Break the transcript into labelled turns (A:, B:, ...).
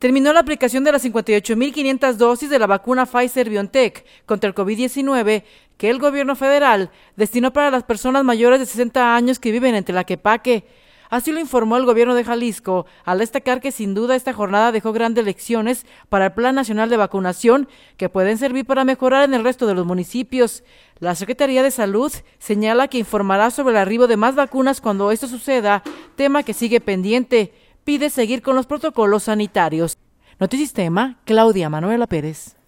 A: Terminó la aplicación de las 58.500 dosis de la vacuna Pfizer-BioNTech contra el COVID-19 que el gobierno federal destinó para las personas mayores de 60 años que viven en Tlaquepaque. Así lo informó el gobierno de Jalisco, al destacar que sin duda esta jornada dejó grandes lecciones para el Plan Nacional de Vacunación que pueden servir para mejorar en el resto de los municipios. La Secretaría de Salud señala que informará sobre el arribo de más vacunas cuando esto suceda, tema que sigue pendiente. Pide seguir con los protocolos sanitarios. Notisistema, Claudia Manuela Pérez.